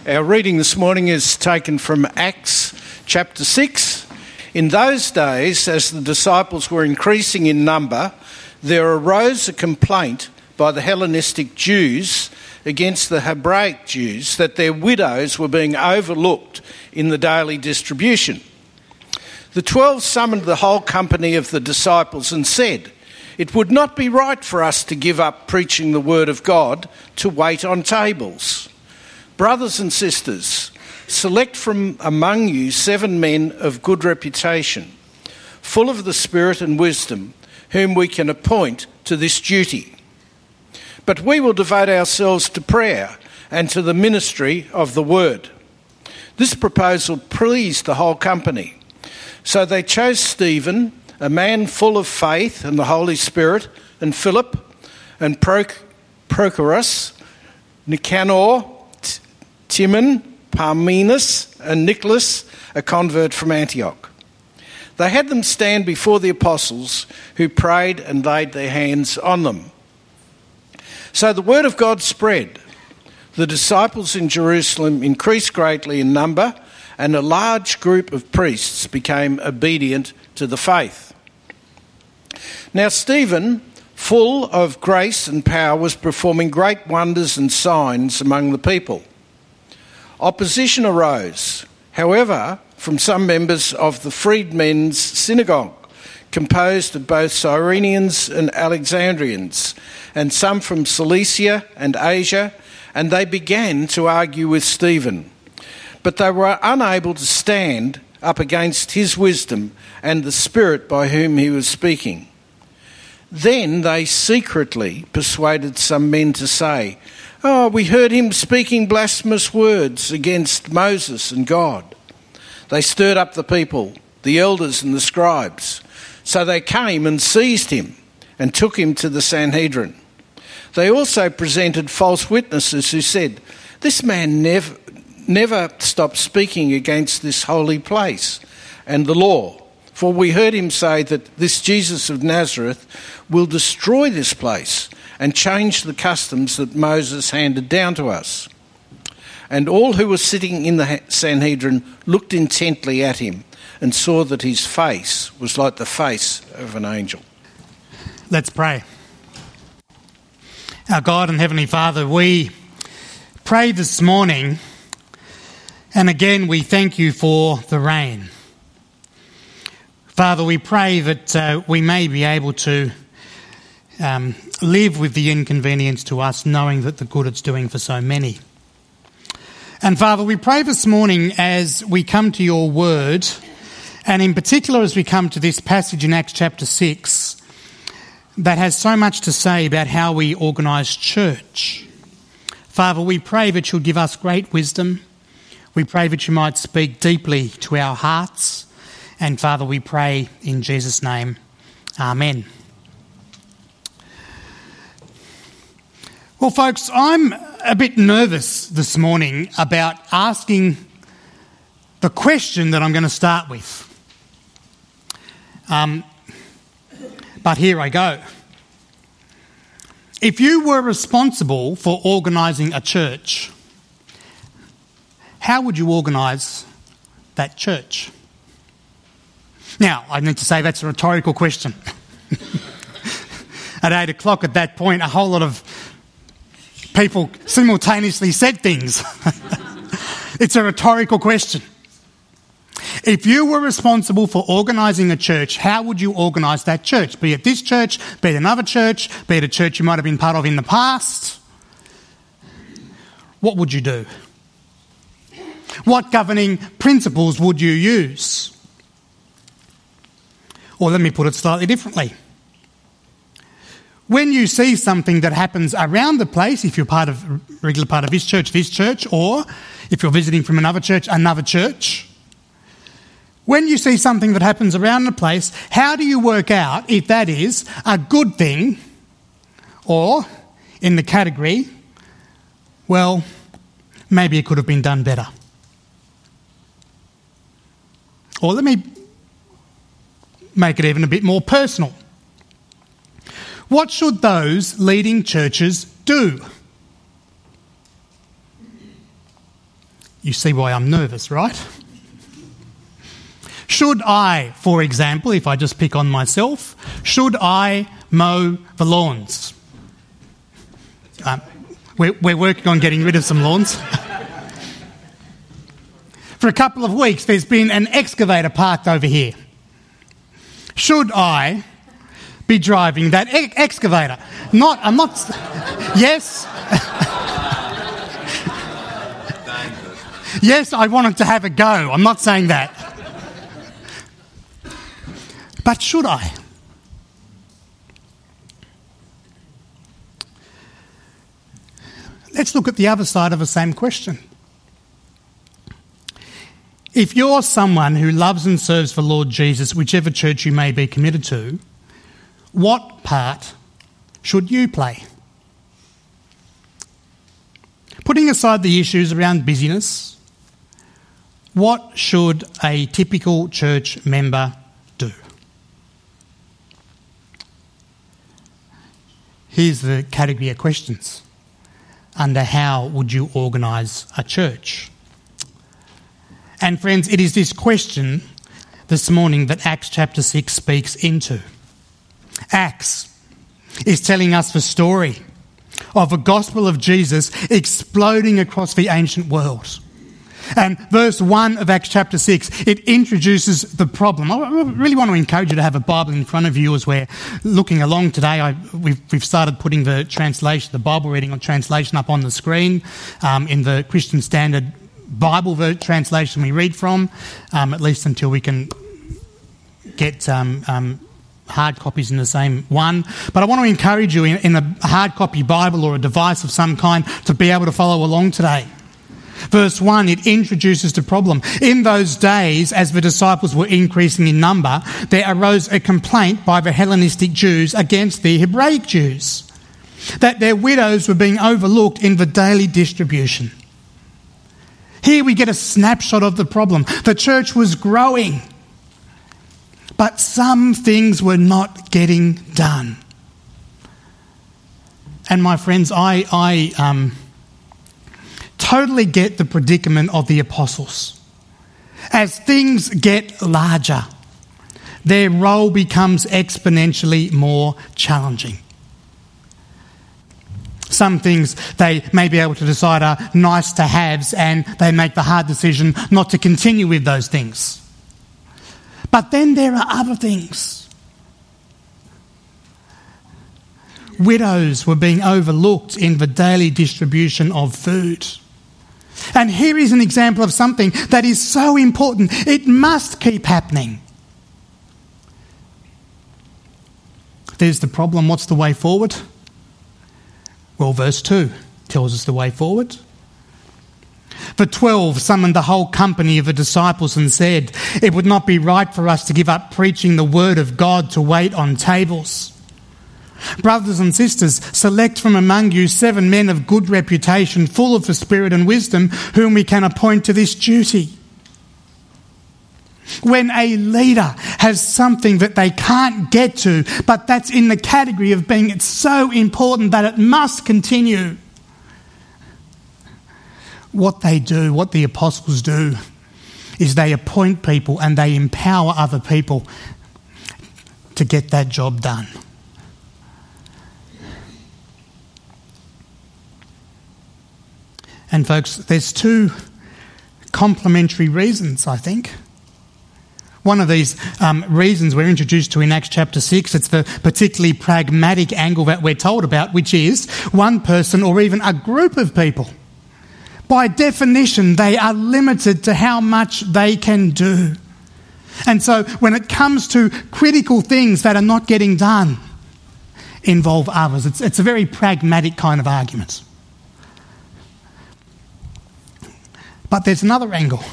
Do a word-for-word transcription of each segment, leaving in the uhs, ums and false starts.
Our reading this morning is taken from Acts chapter six. In those days, as the disciples were increasing in number, there arose a complaint by the Hellenistic Jews against the Hebraic Jews that their widows were being overlooked in the daily distribution. The twelve summoned the whole company of the disciples and said, "It would not be right for us to give up preaching the word of God to wait on tables. Brothers and sisters, select from among you seven men of good reputation, full of the Spirit and wisdom, whom we can appoint to this duty. But we will devote ourselves to prayer and to the ministry of the word." This proposal pleased the whole company. So they chose Stephen, a man full of faith and the Holy Spirit, and Philip, and Proc- Prochorus, Nicanor, T- Timon, Parmenas, and Nicholas, a convert from Antioch. They had them stand before the apostles, who prayed and laid their hands on them. So the word of God spread. The disciples in Jerusalem increased greatly in number, and a large group of priests became obedient to the faith. Now Stephen, full of grace and power, was performing great wonders and signs among the people. Opposition arose, however, from some members of the freedmen's synagogue, composed of both Cyrenians and Alexandrians, and some from Cilicia and Asia, and they began to argue with Stephen. But they were unable to stand up against his wisdom and the Spirit by whom he was speaking. Then they secretly persuaded some men to say, "Oh, we heard him speaking blasphemous words against Moses and God." They stirred up the people, the elders and the scribes. So they came and seized him and took him to the Sanhedrin. They also presented false witnesses who said, "This man never, never stopped speaking against this holy place and the law. For we heard him say that this Jesus of Nazareth will destroy this place and change the customs that Moses handed down to us." And all who were sitting in the Sanhedrin looked intently at him and saw that his face was like the face of an angel. Let's pray. Our God and Heavenly Father, we pray this morning, and again we thank you for the rain. Father, we pray that uh, we may be able to um, live with the inconvenience to us, knowing that the good it's doing for so many. And Father, we pray this morning as we come to your word, and in particular as we come to this passage in Acts chapter six, that has so much to say about how we organise church. Father, we pray that you'll give us great wisdom. We pray that you might speak deeply to our hearts. And Father, we pray in Jesus' name. Amen. Well, folks, I'm a bit nervous this morning about asking the question that I'm going to start with. Um, but here I go. If you were responsible for organising a church, how would you organise that church? Now, I need to say that's a rhetorical question. At eight o'clock at that point, a whole lot of people simultaneously said things. It's a rhetorical question. If you were responsible for organising a church, how would you organise that church? Be it this church, be it another church, be it a church you might have been part of in the past. What would you do? What governing principles would you use? Or let me put it slightly differently. When you see something that happens around the place, if you're part of a regular part of this church, this church, or if you're visiting from another church, another church, when you see something that happens around the place, how do you work out if that is a good thing or, in the category, well, maybe it could have been done better? Or let me make it even a bit more personal. What should those leading churches do? You see why I'm nervous, right? Should I, for example, if I just pick on myself, should I mow the lawns? Um, we're, we're working on getting rid of some lawns. For a couple of weeks, there's been an excavator parked over here. Should I be driving that e- excavator? Not, I'm not... Yes. Yes, I wanted to have a go. I'm not saying that. But should I? Let's look at the other side of the same question. If you're someone who loves and serves the Lord Jesus, whichever church you may be committed to, what part should you play? Putting aside the issues around busyness, what should a typical church member do? Here's the category of questions under how would you organise a church? And friends, it is this question this morning that Acts chapter six speaks into. Acts is telling us the story of the gospel of Jesus exploding across the ancient world. And verse one of Acts chapter six, it introduces the problem. I really want to encourage you to have a Bible in front of you as we're looking along today. I, we've, we've started putting the translation, the Bible reading or translation up on the screen um, in the Christian Standard Bible translation we read from, um, at least until we can get um, um, hard copies in the same one. But I want to encourage you in, in a hard copy Bible or a device of some kind to be able to follow along today. Verse one, it introduces the problem. In those days, as the disciples were increasing in number, there arose a complaint by the Hellenistic Jews against the Hebraic Jews, that their widows were being overlooked in the daily distribution. Here we get a snapshot of the problem. The church was growing, but some things were not getting done. And my friends, I, I um, totally get the predicament of the apostles. As things get larger, their role becomes exponentially more challenging. Some things they may be able to decide are nice to haves, and they make the hard decision not to continue with those things. But then there are other things. Widows were being overlooked in the daily distribution of food. And here is an example of something that is so important. It must keep happening. There's the problem. What's the way forward? Well, verse two tells us the way forward. The twelve summoned the whole company of the disciples and said, "It would not be right for us to give up preaching the word of God to wait on tables. Brothers and sisters, select from among you seven men of good reputation, full of the Spirit and wisdom, whom we can appoint to this duty." When a leader has something that they can't get to, but that's in the category of being it's so important that it must continue, what they do, what the apostles do, is they appoint people and they empower other people to get that job done. And folks, there's two complementary reasons, I think. One of these um, reasons we're introduced to in Acts chapter six, it's the particularly pragmatic angle that we're told about, which is one person or even a group of people. By definition, they are limited to how much they can do. And so when it comes to critical things that are not getting done, involve others. It's, it's a very pragmatic kind of argument. But there's another angle.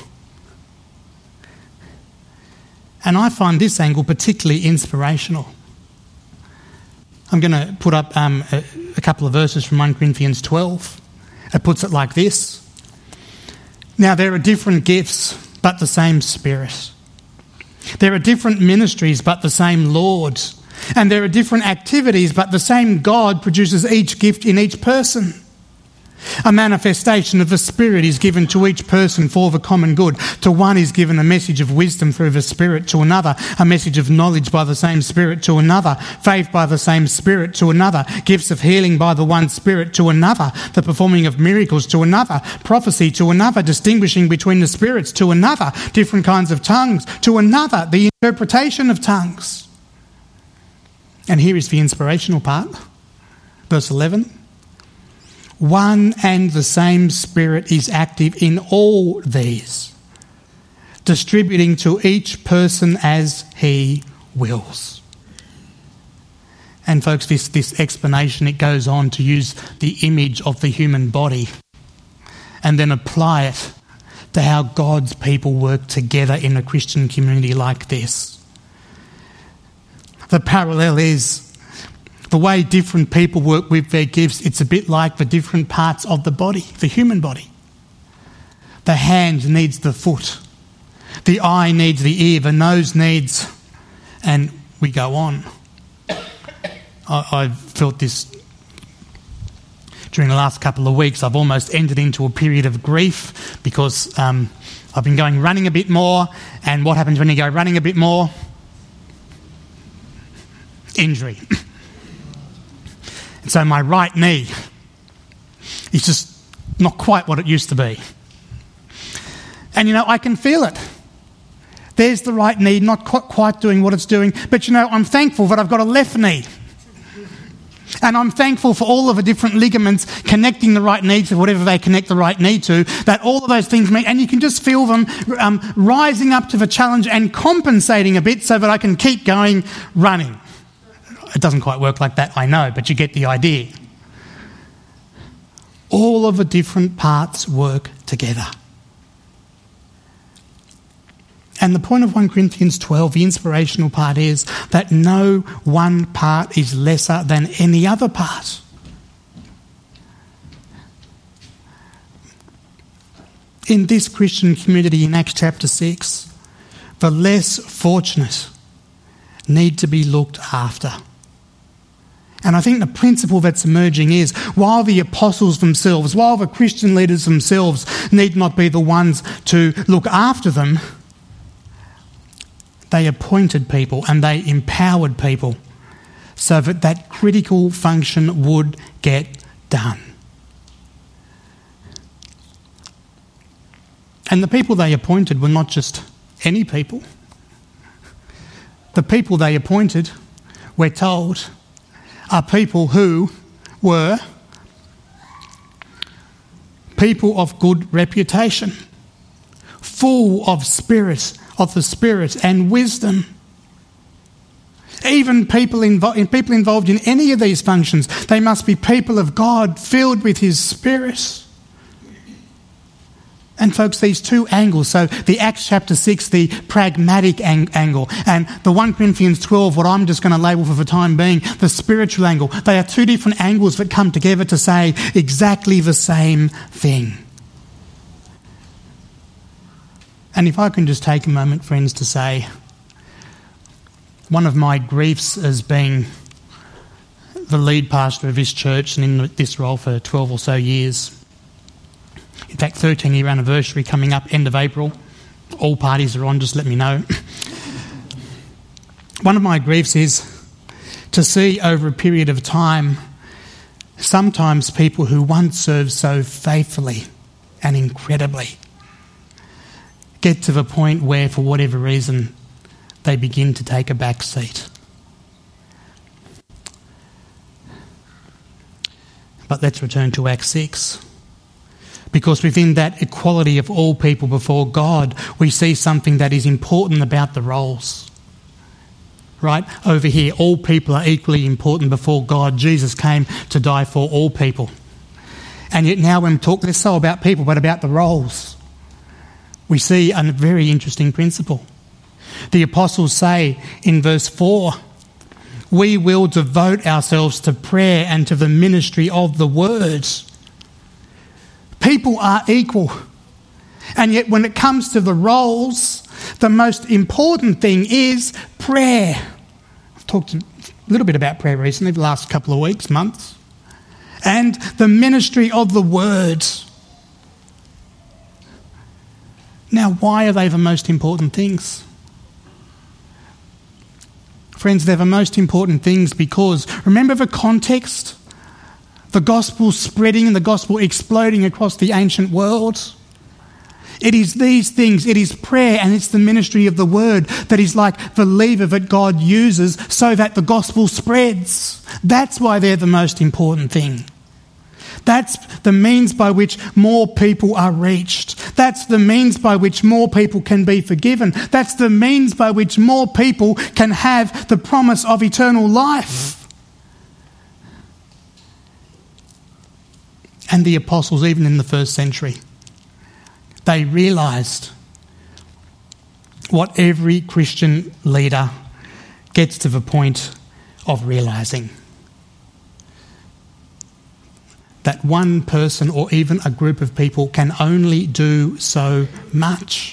And I find this angle particularly inspirational. I'm going to put up um, a, a couple of verses from First Corinthians twelve. It puts it like this. Now there are different gifts, but the same Spirit. There are different ministries, but the same Lord. And there are different activities, but the same God produces each gift in each person. A manifestation of the Spirit is given to each person for the common good. To one is given a message of wisdom through the Spirit, to another a message of knowledge by the same Spirit, to another faith by the same Spirit, to another gifts of healing by the one Spirit, to another the performing of miracles, to another prophecy, to another distinguishing between the spirits, to another different kinds of tongues, to another the interpretation of tongues. And here is the inspirational part. Verse eleven. One and the same Spirit is active in all these, distributing to each person as he wills. And folks, this, this explanation, it goes on to use the image of the human body and then apply it to how God's people work together in a Christian community like this. The parallel is the way different people work with their gifts. It's a bit like the different parts of the body, the human body. The hand needs the foot. The eye needs the ear. The nose needs... And we go on. I, I've felt this during the last couple of weeks. I've almost entered into a period of grief because um, I've been going running a bit more. And what happens when you go running a bit more? Injury. And so my right knee is just not quite what it used to be. And, you know, I can feel it. There's the right knee, not quite, quite doing what it's doing. But, you know, I'm thankful that I've got a left knee. And I'm thankful for all of the different ligaments connecting the right knee to whatever they connect the right knee to, that all of those things mean. And you can just feel them um, rising up to the challenge and compensating a bit so that I can keep going running. It doesn't quite work like that, I know, but you get the idea. All of the different parts work together. And the point of First Corinthians twelve, the inspirational part, is that no one part is lesser than any other part. In this Christian community in Acts chapter six, the less fortunate need to be looked after. And I think the principle that's emerging is, while the apostles themselves, while the Christian leaders themselves need not be the ones to look after them, they appointed people and they empowered people so that that critical function would get done. And the people they appointed were not just any people. The people they appointed, we're told, are people who were people of good reputation, full of spirit, of the Spirit and wisdom. Even people, invo- people involved in any of these functions, they must be people of God, filled with His Spirit. And folks, these two angles, so the Acts chapter six, the pragmatic ang- angle, and the First Corinthians twelve, what I'm just going to label for the time being, the spiritual angle, they are two different angles that come together to say exactly the same thing. And if I can just take a moment, friends, to say, one of my griefs as being the lead pastor of this church and in this role for twelve or so years, in fact, thirteen year anniversary coming up, end of April. All parties are on, just let me know. One of my griefs is to see over a period of time sometimes people who once served so faithfully and incredibly get to the point where, for whatever reason, they begin to take a back seat. But let's return to Acts six. Because within that equality of all people before God, we see something that is important about the roles. Right? Over here, all people are equally important before God. Jesus came to die for all people. And yet now when we talk less so about people, but about the roles, we see a very interesting principle. The apostles say in verse four, we will devote ourselves to prayer and to the ministry of the word. People are equal. And yet when it comes to the roles, the most important thing is prayer. I've talked a little bit about prayer recently, the last couple of weeks, months. and the ministry of the word. Now, why are they the most important things? Friends, they're the most important things because, remember the context? The gospel spreading and the gospel exploding across the ancient world. It is these things, it is prayer and it's the ministry of the word that is like the lever that God uses so that the gospel spreads. That's why they're the most important thing. That's the means by which more people are reached. That's the means by which more people can be forgiven. That's the means by which more people can have the promise of eternal life. And the apostles, even in the first century, they realised what every Christian leader gets to the point of realising. That one person or even a group of people can only do so much.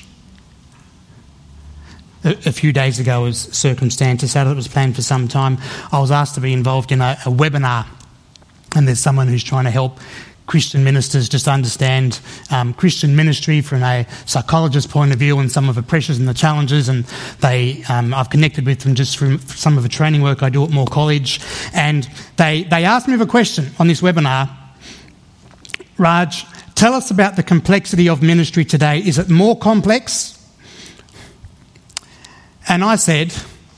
A, a few days ago, as circumstances had it, it was planned for some time, I was asked to be involved in a, a webinar, and there's someone who's trying to help Christian ministers just understand um, Christian ministry from a psychologist's point of view and some of the pressures and the challenges. And they, um, I've connected with them just from some of the training work I do at Moore College. And they, they asked me the question on this webinar, Raj, tell us about the complexity of ministry today. Is it more complex? And I said,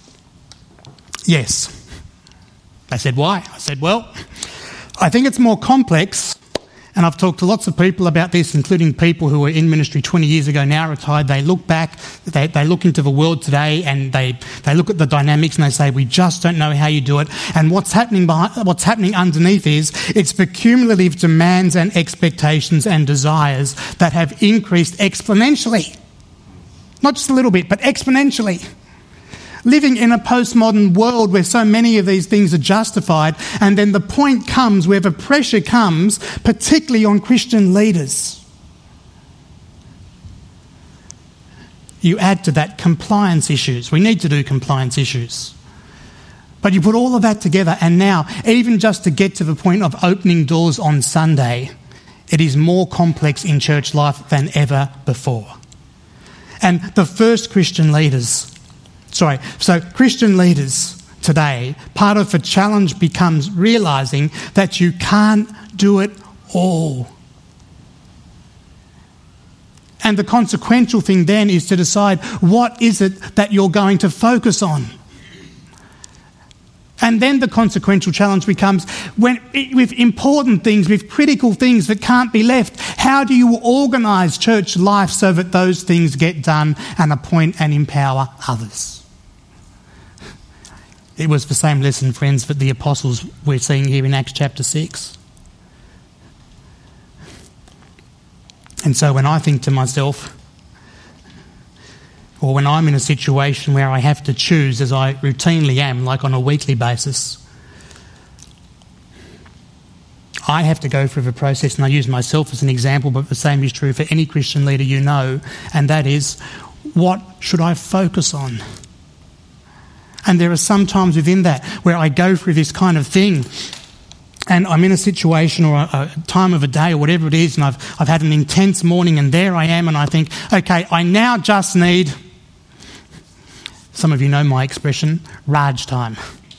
yes. They said, why? I said, well, I think it's more complex. And I've talked to lots of people about this, including people who were in ministry twenty years ago, now retired. They look back, they, they look into the world today and they, they look at the dynamics and they say, we just don't know how you do it. And what's happening behind, what's happening underneath is it's the cumulative demands and expectations and desires that have increased exponentially. Not just a little bit, but exponentially. Living in a postmodern world where so many of these things are justified, and then the point comes where the pressure comes, particularly on Christian leaders. You add to that compliance issues. We need to do compliance issues. But you put all of that together, and now, even just to get to the point of opening doors on Sunday, it is more complex in church life than ever before. And the first Christian leaders Sorry, so Christian leaders today, part of the challenge becomes realising that you can't do it all. And the consequential thing then is to decide what is it that you're going to focus on. And then the consequential challenge becomes, when with important things, with critical things that can't be left, how do you organise church life so that those things get done and appoint and empower others? It was the same lesson, friends, that the apostles we're seeing here in Acts chapter six. And so when I think to myself, or when I'm in a situation where I have to choose, as I routinely am, like on a weekly basis, I have to go through the process, and I use myself as an example, but the same is true for any Christian leader you know, and that is, what should I focus on? And there are some times within that where I go through this kind of thing and I'm in a situation or a, a time of a day or whatever it is, and I've, I've had an intense morning and there I am and I think, okay, I now just need, some of you know my expression, Raj time.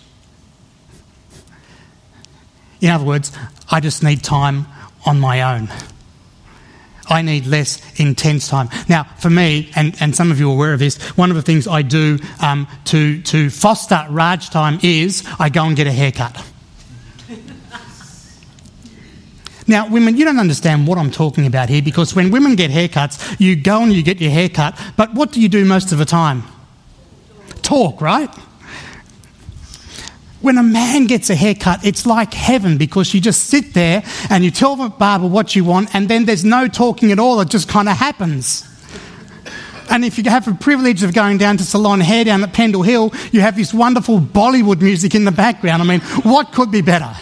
In other words, I just need time on my own. I need less intense time. Now, for me, and, and some of you are aware of this, one of the things I do um, to, to foster Raj time is I go and get a haircut. Now, women, you don't understand what I'm talking about here, because when women get haircuts, you go and you get your haircut, but what do you do most of the time? Talk, right? When a man gets a haircut, it's like heaven, because you just sit there and you tell the barber what you want and then there's no talking at all. It just kind of happens. And if you have the privilege of going down to Salon Hair down at Pendle Hill, you have this wonderful Bollywood music in the background. I mean, what could be better?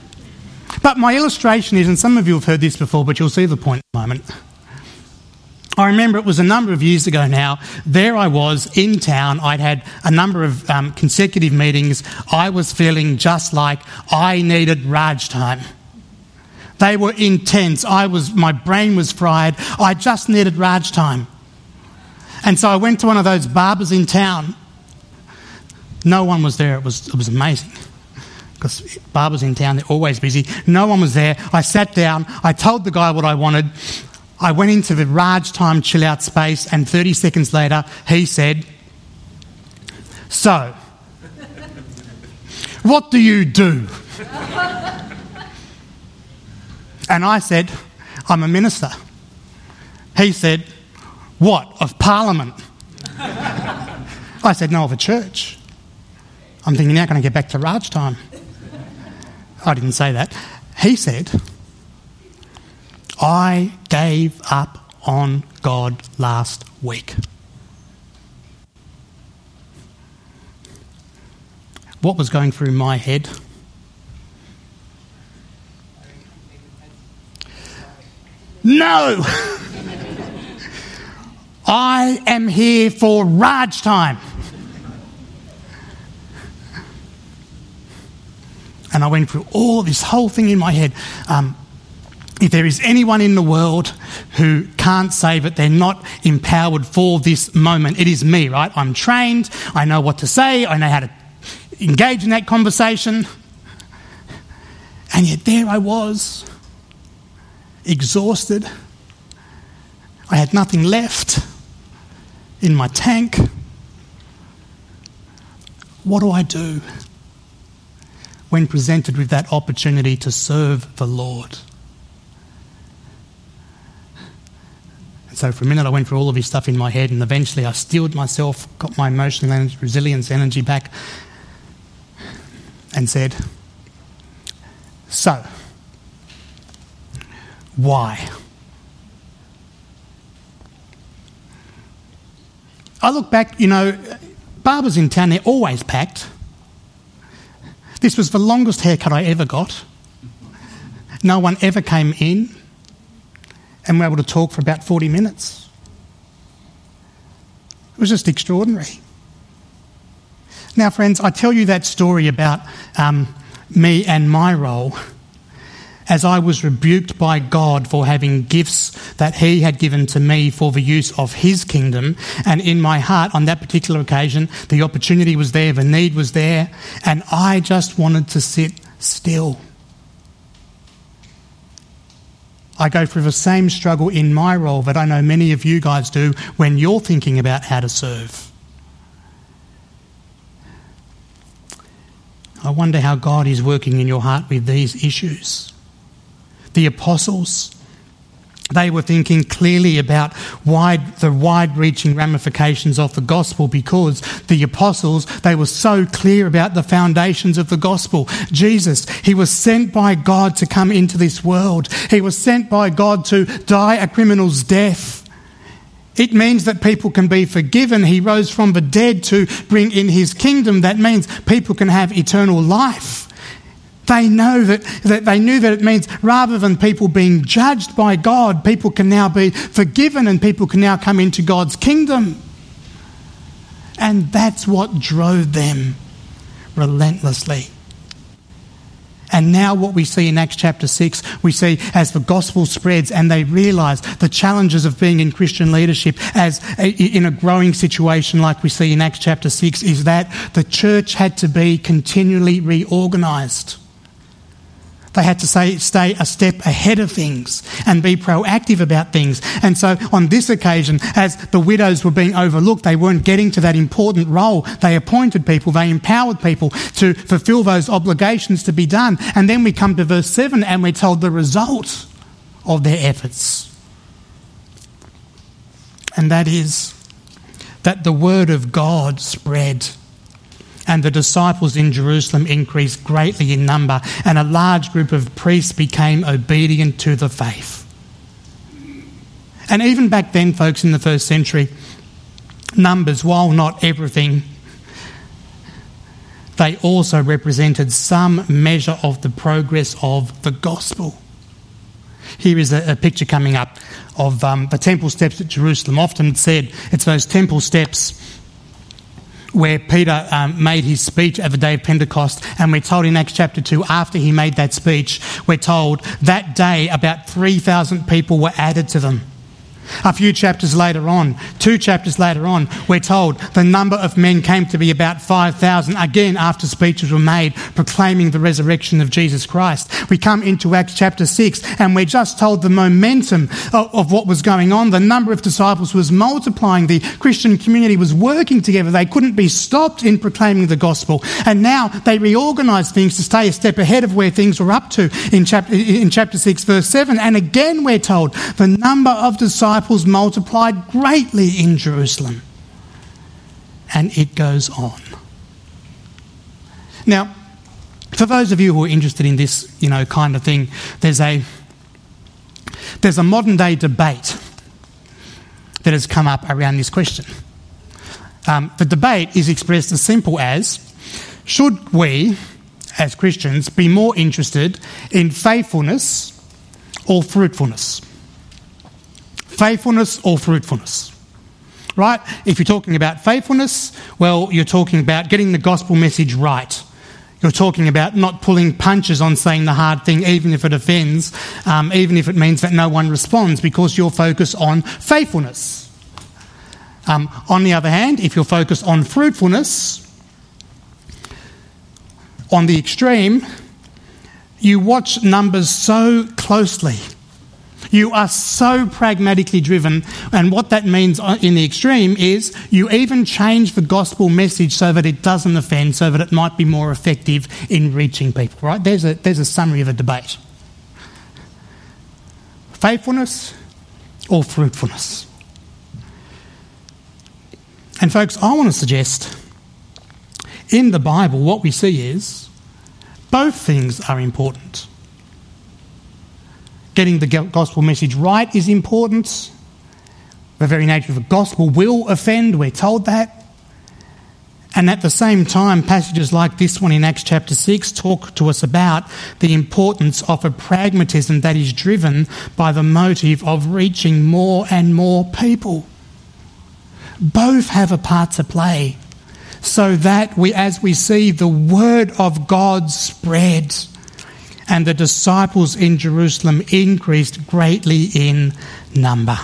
But my illustration is, and some of you have heard this before, but you'll see the point in a moment. I remember it was a number of years ago now. There I was in town. I'd had a number of um, consecutive meetings. I was feeling just like I needed Raj time. They were intense. I was, my brain was fried. I just needed Raj time. And so I went to one of those barbers in town. No one was there. It was, it was amazing. Because barbers in town, they're always busy. No one was there. I sat down. I told the guy what I wanted. I went into the Raj time chill out space, and thirty seconds later he said, "So, what do you do?" And I said, "I'm a minister." He said, "What, of Parliament?" I said, "No, of a church." I'm thinking, now can I get back to Raj time? I didn't say that. He said, "I gave up on God last week." What was going through my head? No! I am here for Raj time. And I went through all this whole thing in my head. Um, if there is anyone in the world who can't say that they're not empowered for this moment, it is me, right? I'm trained, I know what to say, I know how to engage in that conversation. And yet there I was, exhausted. I had nothing left in my tank. What do I do when presented with that opportunity to serve the Lord? And so for a minute I went through all of this stuff in my head, and eventually I steeled myself, got my emotional energy, resilience energy back, and said, "So, why?" I look back, you know, barbers in town, they're always packed. This was the longest haircut I ever got. No one ever came in, and we were able to talk for about forty minutes. It was just extraordinary. Now, friends, I tell you that story about um, me and my role as I was rebuked by God for having gifts that he had given to me for the use of his kingdom. And in my heart, on that particular occasion, the opportunity was there, the need was there, and I just wanted to sit still. I go through the same struggle in my role that I know many of you guys do when you're thinking about how to serve. I wonder how God is working in your heart with these issues. The apostles, they were thinking clearly about wide, the wide-reaching ramifications of the gospel, because the apostles, they were so clear about the foundations of the gospel. Jesus, he was sent by God to come into this world. He was sent by God to die a criminal's death. It means that people can be forgiven. He rose from the dead to bring in his kingdom. That means people can have eternal life. They know that, that they knew that it means rather than people being judged by God, people can now be forgiven and people can now come into God's kingdom. And that's what drove them relentlessly. And now what we see in Acts chapter six, we see as the gospel spreads and they realise the challenges of being in Christian leadership as a, in a growing situation like we see in Acts chapter six, is that the church had to be continually reorganised. They had to say, stay a step ahead of things and be proactive about things. And so on this occasion, as the widows were being overlooked, they weren't getting to that important role. They appointed people, they empowered people to fulfil those obligations to be done. And then we come to verse seven and we're told the result of their efforts. And that is that the word of God spread. And the disciples in Jerusalem increased greatly in number, and a large group of priests became obedient to the faith. And even back then, folks, in the first century, numbers, while not everything, they also represented some measure of the progress of the gospel. Here is a, a picture coming up of um, the temple steps at Jerusalem. Often it's said it's those temple steps where Peter um, made his speech at the day of Pentecost, and we're told in Acts chapter two, after he made that speech, we're told that day about three thousand people were added to them. A few chapters later on, two chapters later on, we're told the number of men came to be about five thousand, again after speeches were made proclaiming the resurrection of Jesus Christ. We come into Acts chapter six and we're just told the momentum of, of what was going on. The number of disciples was multiplying. The Christian community was working together. They couldn't be stopped in proclaiming the gospel. And now they reorganised things to stay a step ahead of where things were up to in chapter, in chapter six verse seven. And again we're told the number of disciples Disciples multiplied greatly in Jerusalem. And it goes on. Now, for those of you who are interested in this, you know, kind of thing, there's a there's a modern day debate that has come up around this question. Um, the debate is expressed as simple as, should we, as Christians, be more interested in faithfulness or fruitfulness? Faithfulness or fruitfulness, right? If you're talking about faithfulness, well, you're talking about getting the gospel message right. You're talking about not pulling punches on saying the hard thing, even if it offends, um, even if it means that no one responds, because you're focused on faithfulness. Um, on the other hand, if you're focused on fruitfulness, on the extreme, you watch numbers so closely. You are so pragmatically driven, and what that means in the extreme is you even change the gospel message so that it doesn't offend, so that it might be more effective in reaching people, right? There's a, there's a summary of a debate. Faithfulness or fruitfulness? And folks, I want to suggest in the Bible what we see is both things are important. Getting the gospel message right is important. The very nature of the gospel will offend, we're told that. And at the same time, passages like this one in Acts chapter six talk to us about the importance of a pragmatism that is driven by the motive of reaching more and more people. Both have a part to play so that we, as we see the word of God spread, and the disciples in Jerusalem increased greatly in number.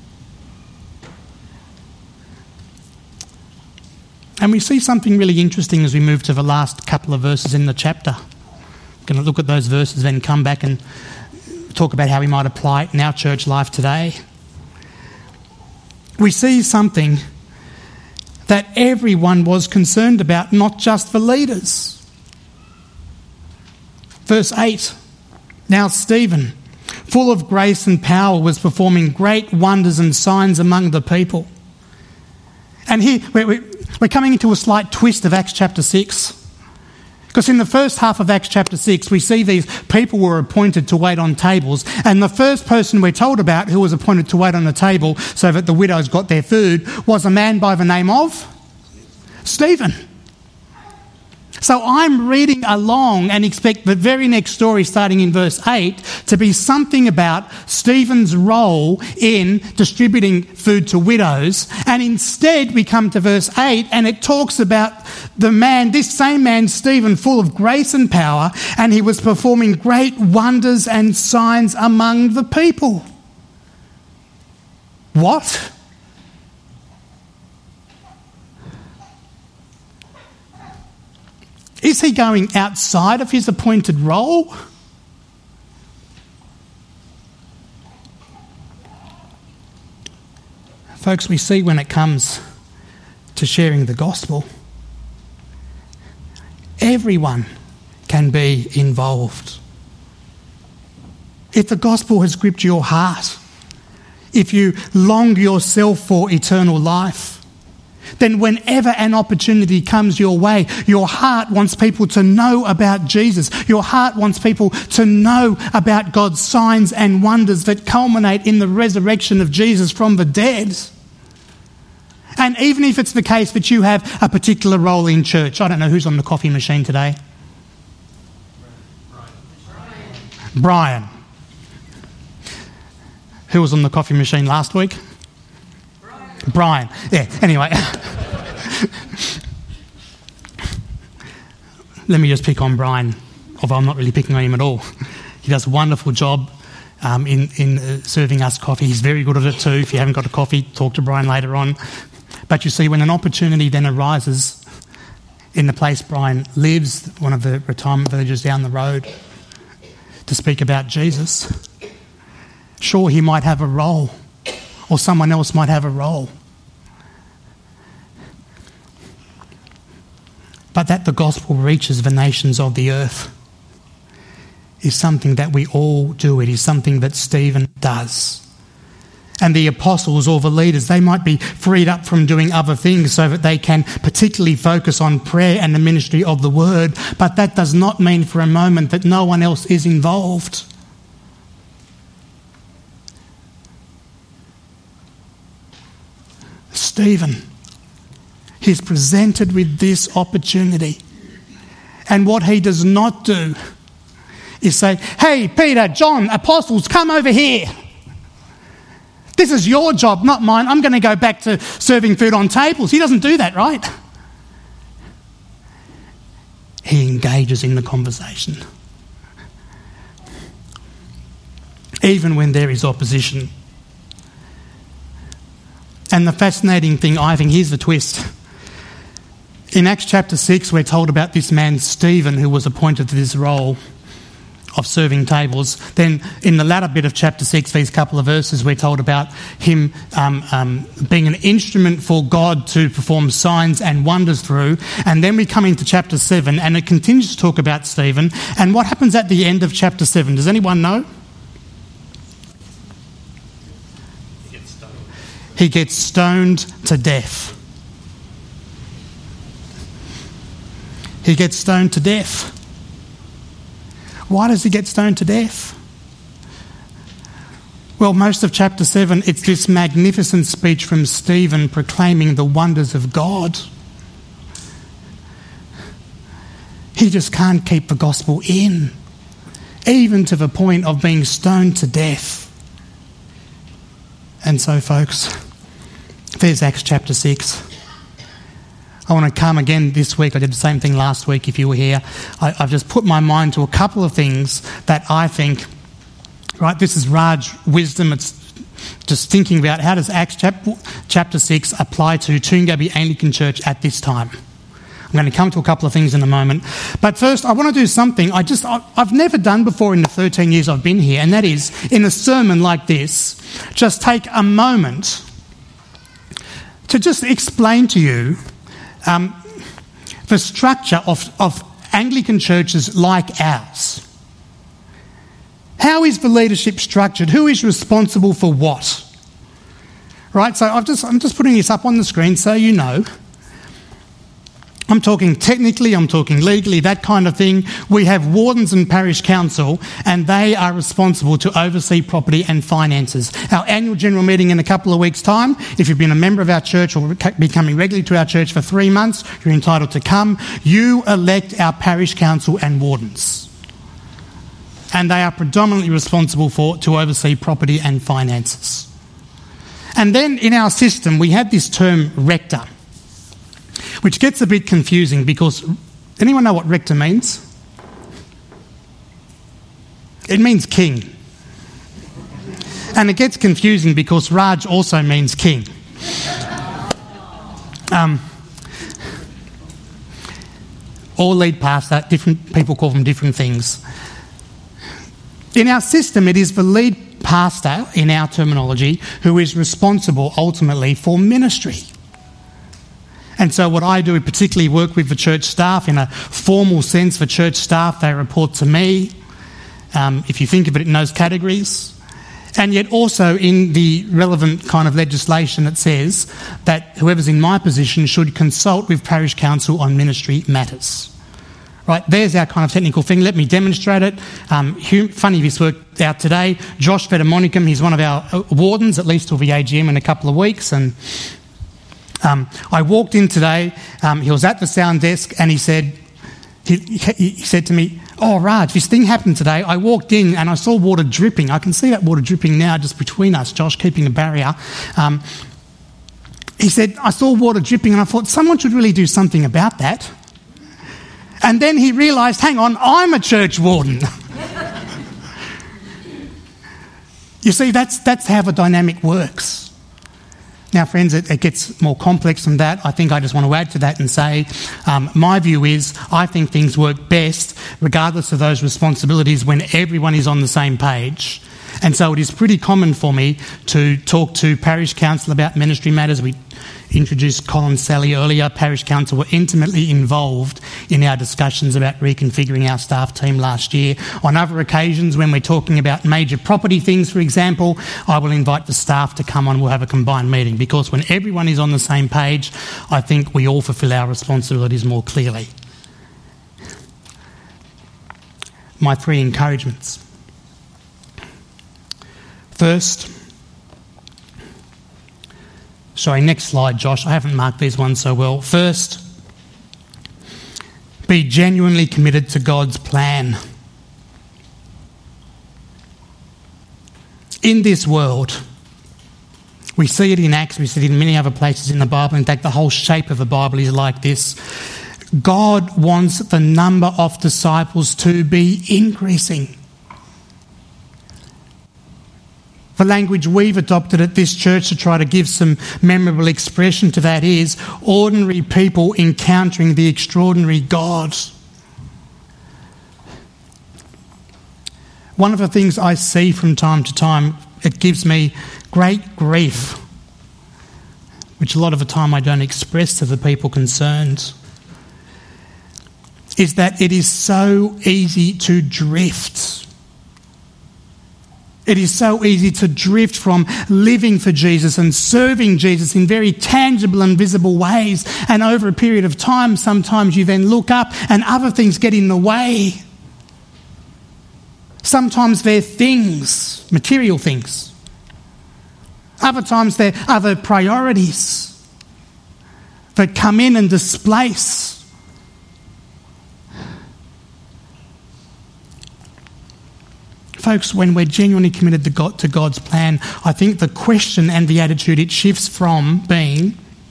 And we see something really interesting as we move to the last couple of verses in the chapter. I'm going to look at those verses, then come back and talk about how we might apply it in our church life today. We see something that everyone was concerned about, not just the leaders. Verse eight, now Stephen, full of grace and power, was performing great wonders and signs among the people. And here we're coming into a slight twist of Acts chapter six. Because in the first half of Acts chapter six, we see these people were appointed to wait on tables. And the first person we're told about who was appointed to wait on the table so that the widows got their food was a man by the name of Stephen. So I'm reading along and expect the very next story, starting in verse eight, to be something about Stephen's role in distributing food to widows. And instead we come to verse eight and it talks about the man, this same man, Stephen, full of grace and power, and he was performing great wonders and signs among the people. What? Is he going outside of his appointed role? Folks, we see when it comes to sharing the gospel, everyone can be involved. If the gospel has gripped your heart, if you long yourself for eternal life, then whenever an opportunity comes your way, your heart wants people to know about Jesus. Your heart wants people to know about God's signs and wonders that culminate in the resurrection of Jesus from the dead. And even if it's the case that you have a particular role in church, I don't know who's on the coffee machine today. Brian. Brian. Who was on the coffee machine last week? Brian. Brian. Yeah, anyway. Let me just pick on Brian, although I'm not really picking on him at all. He does a wonderful job um, in, in uh, serving us coffee. He's very good at it too. If you haven't got a coffee, talk to Brian later on. But you see, when an opportunity then arises in the place Brian lives, one of the retirement villages down the road, to speak about Jesus, sure, he might have a role, or someone else might have a role. But that the gospel reaches the nations of the earth is something that we all do. It is something that Stephen does. And the apostles or the leaders, they might be freed up from doing other things so that they can particularly focus on prayer and the ministry of the word. But that does not mean for a moment that no one else is involved. Stephen, he's presented with this opportunity. And what he does not do is say, hey, Peter, John, apostles, come over here. This is your job, not mine. I'm going to go back to serving food on tables. He doesn't do that, right? He engages in the conversation. Even when there is opposition. And the fascinating thing, I think, here's the twist. In Acts chapter six, we're told about this man, Stephen, who was appointed to this role of serving tables. Then in the latter bit of chapter six, these couple of verses, we're told about him um, um, being an instrument for God to perform signs and wonders through. And then we come into chapter seven, and it continues to talk about Stephen. And what happens at the end of chapter seven? Does anyone know? He gets stoned, he gets stoned to death. He gets stoned to death. Why does he get stoned to death? Well, most of chapter seven, it's this magnificent speech from Stephen proclaiming the wonders of God. He just can't keep the gospel in, even to the point of being stoned to death. And so, folks, there's Acts chapter six. I want to come again this week. I did the same thing last week if you were here. I, I've just put my mind to a couple of things that I think, right, this is Raj wisdom. It's just thinking about how does Acts chap- chapter six apply to Toongabbie Anglican Church at this time. I'm going to come to a couple of things in a moment. But first, I want to do something I just, I've never done before in the thirteen years I've been here, and that is, in a sermon like this, just take a moment to just explain to you Um, the structure of, of Anglican churches like ours. How is the leadership structured? Who is responsible for what? Right, so I've just, I'm just putting this up on the screen so you know. I'm talking technically, I'm talking legally, that kind of thing. We have wardens and parish council, and they are responsible to oversee property and finances. Our annual general meeting in a couple of weeks' time, if you've been a member of our church or be coming regularly to our church for three months, you're entitled to come. You elect our parish council and wardens. And they are predominantly responsible for to oversee property and finances. And then in our system, we have this term rector, which gets a bit confusing because, anyone know what rector means? It means king. And it gets confusing because Raj also means king. Um, or lead pastor, different people call them different things. In our system, it is the lead pastor, in our terminology, who is responsible ultimately for ministry. And so what I do is particularly work with the church staff in a formal sense. For church staff, they report to me, um, if you think of it in those categories. And yet also in the relevant kind of legislation it says that whoever's in my position should consult with parish council on ministry matters. Right, there's our kind of technical thing. Let me demonstrate it. Um, funny this worked out today. Josh Vedamonicum, he's one of our wardens, at least till the A G M in a couple of weeks. And Um, I walked in today, um, he was at the sound desk and he said, he, he said to me, Oh, Raj, this thing happened today. I walked in and I saw water dripping. I can see that water dripping now just between us, Josh, keeping a barrier. Um, he said, I saw water dripping and I thought someone should really do something about that. And then he realised, hang on, I'm a church warden. You see, that's, that's how the dynamic works. Now, friends, it, it gets more complex than that. I think I just want to add to that and say um, my view is I think things work best, regardless of those responsibilities, when everyone is on the same page. And so it is pretty common for me to talk to parish council about ministry matters. We introduced Colin Sally earlier. Parish council were intimately involved in our discussions about reconfiguring our staff team last year. On other occasions, when we're talking about major property things, for example, I will invite the staff to come on. We'll have a combined meeting, because when everyone is on the same page, I think we all fulfil our responsibilities more clearly. My three encouragements. First, sorry, next slide, Josh. I haven't marked these ones so well. First, be genuinely committed to God's plan. In this world, we see it in Acts, we see it in many other places in the Bible. In fact, the whole shape of the Bible is like this. God wants the number of disciples to be increasing. The language we've adopted at this church to try to give some memorable expression to that is ordinary people encountering the extraordinary God. One of the things I see from time to time, it gives me great grief, which a lot of the time I don't express to the people concerned, is that it is so easy to drift. It is so easy to drift from living for Jesus and serving Jesus in very tangible and visible ways. And over a period of time, sometimes you then look up and other things get in the way. Sometimes they're things, material things. Other times they're other priorities that come in and displace. Folks, when we're genuinely committed to, God, to God's plan, I think the question and the attitude, it shifts from being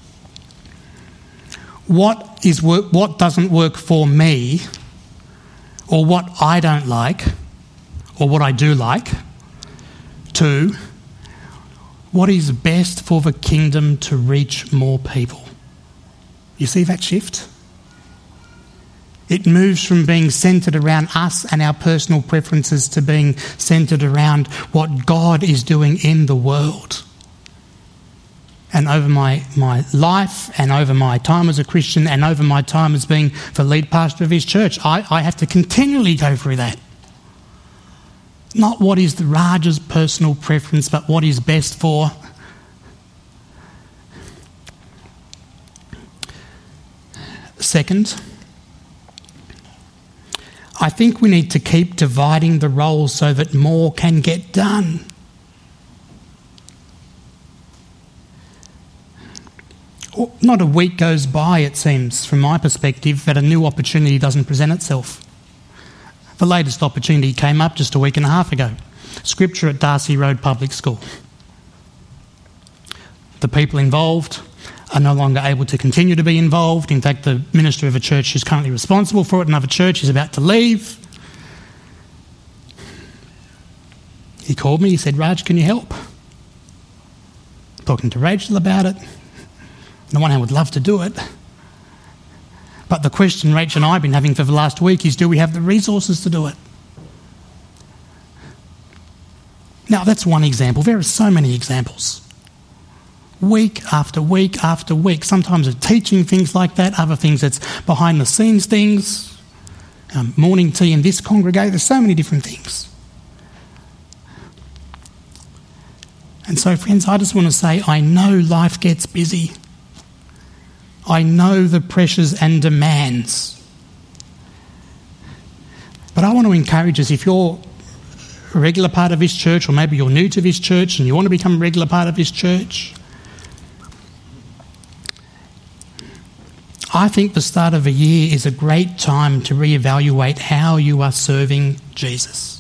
what is work, what doesn't work for me, or what I don't like, or what I do like, to what is best for the kingdom to reach more people. You see that shift? It moves from being centred around us and our personal preferences to being centred around what God is doing in the world. And over my, my life and over my time as a Christian and over my time as being the lead pastor of his church, I, I have to continually go through that. Not what is the Raj's personal preference, but what is best for. Second, I think we need to keep dividing the roles so that more can get done. Not a week goes by, it seems, from my perspective, that a new opportunity doesn't present itself. The latest opportunity came up just a week and a half ago. Scripture at Darcy Road Public School. The people involved are no longer able to continue to be involved. In fact, the minister of a church who's currently responsible for it, another church, is about to leave. He called me, he said, Raj, can you help? Talking to Rachel about it. On the one hand, would love to do it. But the question Rachel and I have been having for the last week is, do we have the resources to do it? Now, that's one example. There are so many examples. Week after week after week. Sometimes it's teaching things like that, other things it's behind the scenes things, um, morning tea in this congregation. There's so many different things. And so, friends, I just want to say, I know life gets busy. I know the pressures and demands. But I want to encourage us, if you're a regular part of this church, or maybe you're new to this church and you want to become a regular part of this church, I think the start of a year is a great time to reevaluate how you are serving Jesus.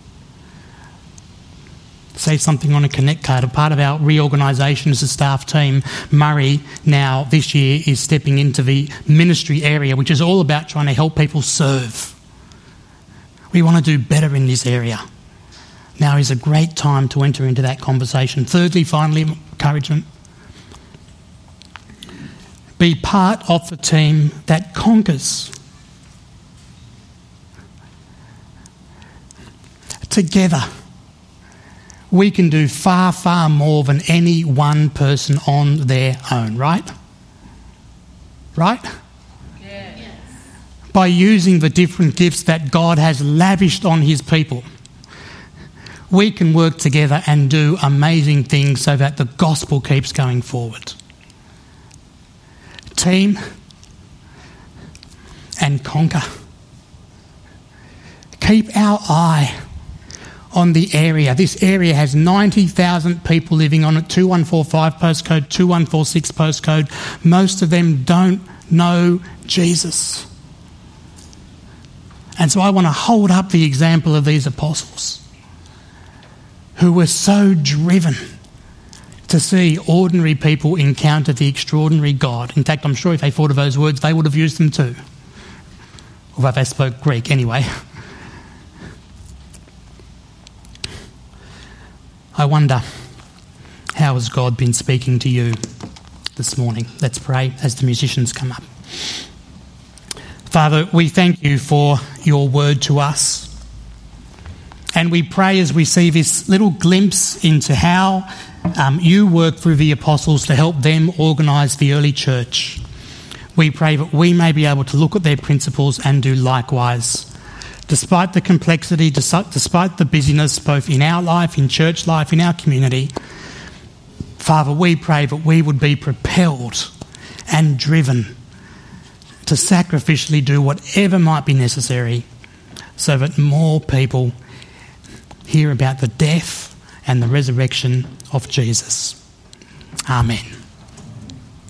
Say something on a connect card. A part of our reorganisation as a staff team, Murray now this year is stepping into the ministry area, which is all about trying to help people serve. We want to do better in this area. Now is a great time to enter into that conversation. Thirdly, finally, encouragement. Be part of the team that conquers. Together, we can do far, far more than any one person on their own, right? Right? Yeah. Yes. By using the different gifts that God has lavished on his people, we can work together and do amazing things so that the gospel keeps going forward. Team and conquer. Keep our eye on the area. This area has ninety thousand people living on it, two one four five postcode, two one four six postcode. Most of them don't know Jesus. And so I want to hold up the example of these apostles who were so driven to see ordinary people encounter the extraordinary God. In fact, I'm sure if they thought of those words, they would have used them too. Although they spoke Greek anyway. I wonder, how has God been speaking to you this morning? Let's pray as the musicians come up. Father, we thank you for your word to us. And we pray as we see this little glimpse into how um, you work through the apostles to help them organise the early church. We pray that we may be able to look at their principles and do likewise. Despite the complexity, despite the busyness, both in our life, in church life, in our community, Father, we pray that we would be propelled and driven to sacrificially do whatever might be necessary so that more people hear about the death and the resurrection of Jesus. Amen.